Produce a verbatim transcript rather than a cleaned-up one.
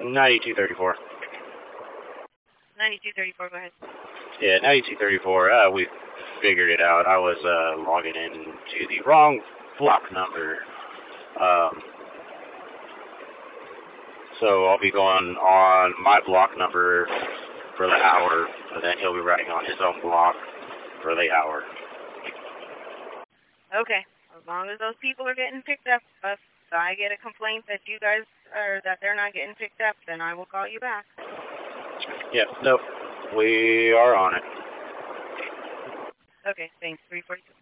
ninety-two thirty-four. ninety-two thirty-four, go ahead. Yeah, ninety-two thirty-four. Uh, we figured it out. I was uh, logging in to the wrong block number. Um, so I'll be going on my block number for the hour, but then he'll be writing on his own block for the hour. Okay. As long as those people are getting picked up, if I get a complaint that you guys are that they're not getting picked up, then I will call you back. Yeah, nope. We are on it. Okay, thanks. three forty-two.